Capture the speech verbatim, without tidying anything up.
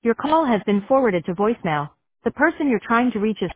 Your call has been forwarded to voicemail. The person you're trying to reach is